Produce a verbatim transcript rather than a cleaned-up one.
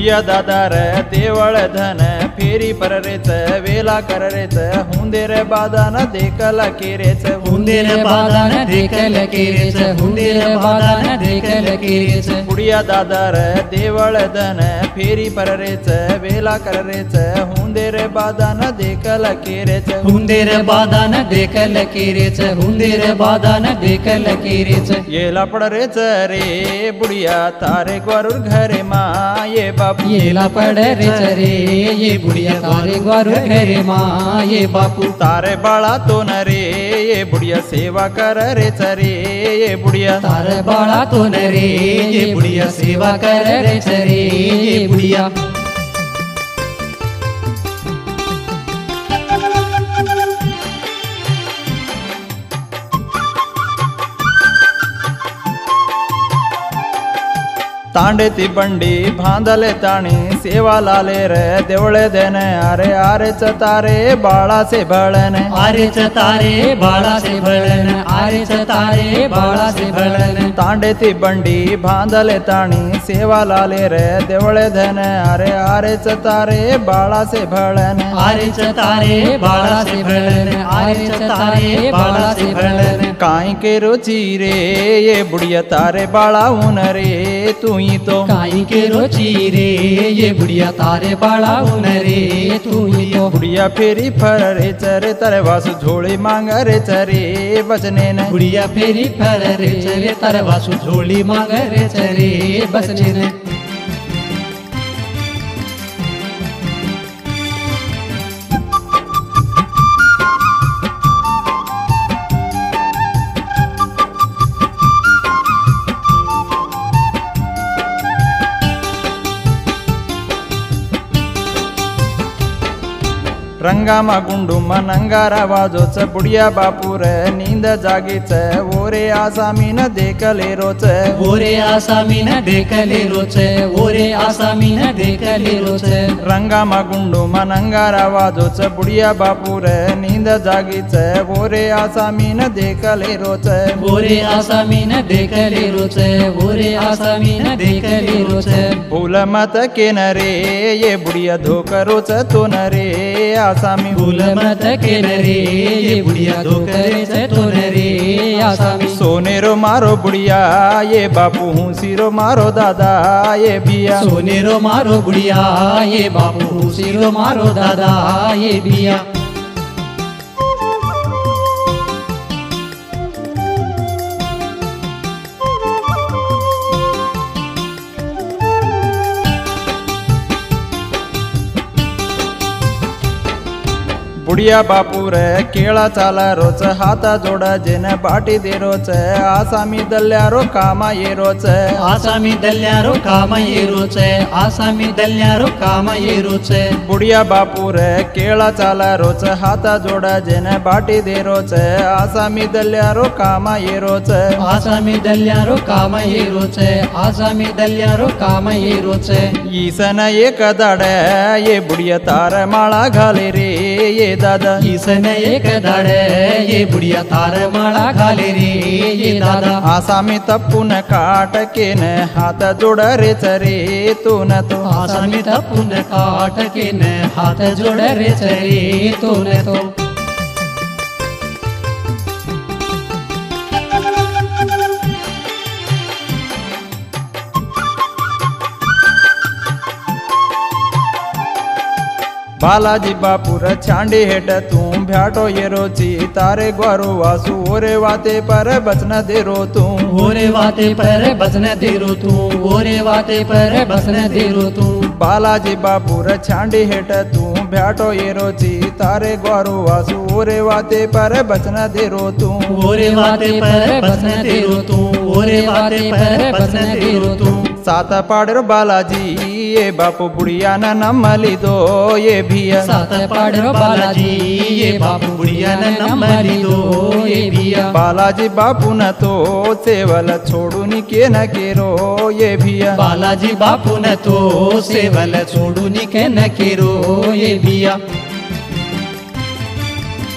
बुढ़िया दादा रे देवल धन फेरी पर रेच वेला कर रेच हुंदे रे बादान देखल केरेच हुंदे रे बादान देखल केरेच हुंदे रे बादान देखल केरेच बुढ़िया दादा रे देवल धन फेरी पर रेच वेला कर रेच हुंदे रे बादान देखल केरेच हुंदे रे बादान देखल केरेच हुंदे रे बादान देखल केरेच ये लपड़ रेच रे बुढ़िया तारे ग्वारुर घरे माँ ये बापू ये लपड़ रेच रे ये बुढ़िया तारे ग्वारुर घरे माँ ये बापू तारे बाड़ा तो न रे ये बुढ़िया सेवा कर रेच रे ये बुढ़िया तारे बाड़ा तो न रे ये बुढ़िया सेवा कर रेच रे ये बुढ़िया तांडे ती बंडी भांदले ताणी सेवा लाले रे देवळे देने आरे आरे चतारे बाळा से भळन आरे चतारे बाळा से भळन आरे चतारे बाळा से भळन तांडे ती बंडी भांदले ताणी सेवा लाले रे देवळे देने आरे आरे चतारे बाळा से भळन आरे चतारे बाळा से भळन आरे चतारे बाळा से भळन काई के रुचि रे ये बुढ़िया तारे बाळा उन रे तू ही तो काई के रुचि रे ये बुढ़िया तारे बाळा उन रे तू ही तो बुढ़िया फेरी फर रे चरे तारे वासु झोली मांग रे चरे बचने न बुढ़िया फेरी फर रे चरे तारे वासु झोली मांग रे चरे बचने न रंगामा गुंडुमा नंगारा वाजोच बुढ़िया बापूर नींद जागीच ओरे आसामीन देखले रोच ओरे आसामीन देखले रोच ओरे आसामीन देखले रोच रंगामा गुंडुमा नंगारा वाजोच बुढ़िया बापूर नींद जागीच ओरे आसामीन देखले रोच ओरे आसामीन देखले रोच ओरे आसामीन देखले रोच भूल मत के न रे ये बुढ़िया धोक रोच तो न रे आसामी भूल मत के न रे ये बुढ़िया धोकरे से तो न रे आसामी सोनेरो मारो बुढ़िया ये बापू हूँ सिरो मारो दादा ये बिया सोनेरो मारो बुढ़िया ये बापू सिरो मारो दादा ये बिया बुढ़िया बापू रे केला चाला रोच हाथा जोड़ा जेन बाटी दे रोच आसामी दल्यारो कामा ये रोच आसामी दल्यारो कामा ये रोच आसामी दल्यारो कामा ये रोच बुढ़िया बापू रे केला चाला रोच हाथा जोड़ा जेन बाटी दे रोच आसामी दल्यारो कामा ये रोच आसामी दल्यारो कामा ये रोच आसामी दल्यारो कामा ये रोच ईसन एक दाड़े ये बुढ़िया तार माला घाले रे ये दादा ईसन एक दाड़े ये बुढ़िया तार माला घाले रे ये दादा आसामी तप्पू न काट के न हाथ जोड़ रे चरे तो न तो आसामी तप्पू न काट के न हाथ जोड़ रे चरे तो न तो बालाजी बापूर छांडी हेट तू भ्याटो ये रोची तारे ग्वारो वासु ओरे वाते पर बचन दे रो तू ओरे वाते पर बचन दे रो तू ओरे वाते पर बचन दे रो तू बालाजी बापूर छांडी हेट तू भ्याटो ये रोची तारे ग्वारो वासु ओरे वाते पर बचन दे रो तू ओरे वाते पर बचन दे रो तू ओरे वाते पर बचन दे रो तू सात पाड़ो बालाजी ये बापू बुढ़िया न नमली दो ये भिया सात पाड़ो बालाजी ये बापू बुढ़िया न नमली दो ये भिया बालाजी बापू न तो सेवल छोड़ू नि के न केरो ये भिया बालाजी बापू न तो सेवल छोड़ू नि के न केरो ये भिया।